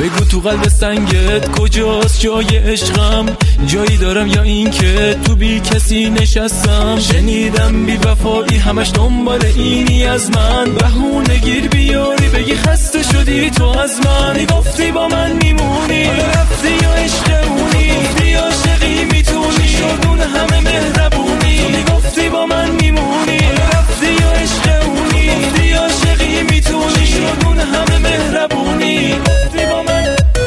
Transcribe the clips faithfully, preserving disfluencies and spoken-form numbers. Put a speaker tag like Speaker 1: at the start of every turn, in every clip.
Speaker 1: بگو تو قلب سنگت کجاست جای عشقم؟ جایی دارم یا این که تو بی کسی نشستم؟ شنیدم بی وفایی همش دنبال اینی از من، بهونه گیر بیاری بگی خسته شدی تو از من. میگفتی با من میمونی، حالا رفتی یا عشقمونی، گفتی عاشقی میتونی، شدون همه مهربونی. تو میگفتی با من میمونی، حالا رفتی یا عشقمونی، گفتی عاشقی میتونی، شدون همه مهربونی. گفتی با من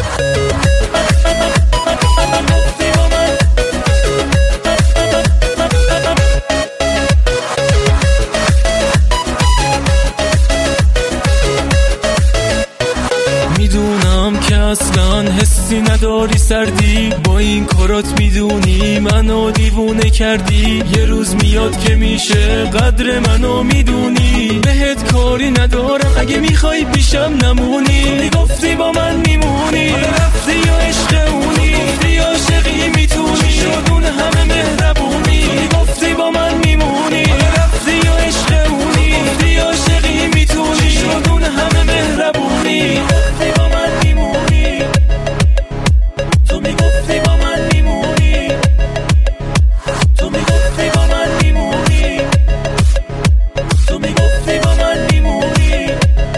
Speaker 1: میدونم که اصلا حسی نداری سردی، با این کارات میدونی منو دیوونه کردی. یه روز میاد که میشه قدر منو میدونی، بهت کاری ندارم اگه میخوای پیشم نمونی. میگفتی با من میمونی، حالا رفتی یا عشقمونی، گفتی عاشقی میتونی، شدون همه مهربونی. میگفتی با من میمونی، حالا رفتی یا عشقمونی، گفتی عاشقی میتونی، شدون همه مهربونی. گفتی با من میمونی، تو میگفتی با من میمونی، تو میگفتی با من میمونی، تو میگفتی با من میمونی.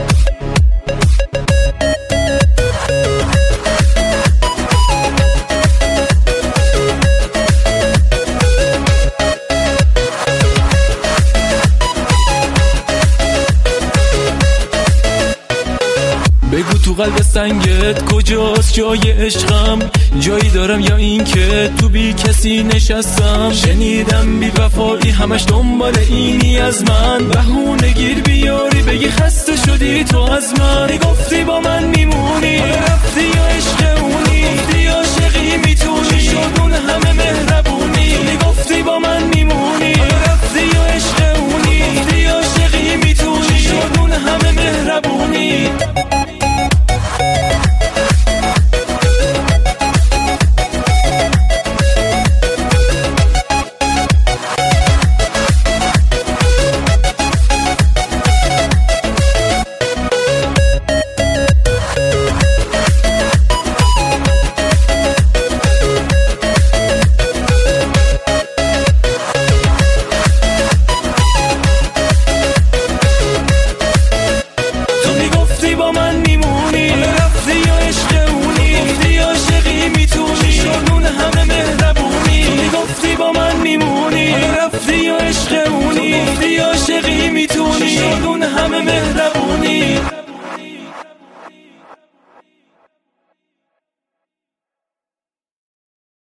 Speaker 1: بگو تو قلب سنگت کجاست جای عشقم؟ جایی دارم یا این که تو بی کسی نشستم؟ شنیدم بی وفایی همش دنبال اینی از من، بهونه گیر بیاری بگی خسته شدی تو از من. میگفتی با من میمونی، حالا رفتی یا عشقمونی، گفتی عاشقی میتونی، شدون همه مهربونی. میگفتی با من میمونی، حالا رفتی یا عشقمونی، گفتی عاشقی میتونی، شدون همه مهربونی. با من میمونی، حالا رفتی یا عشقمونی، گفتی عاشقی میتونی، شدون همه مهربونی. تو میگفتی با من میمونی، حالا رفتی یا عشقمونی، گفتی عاشقی میتونی، شدون همه مهربونی.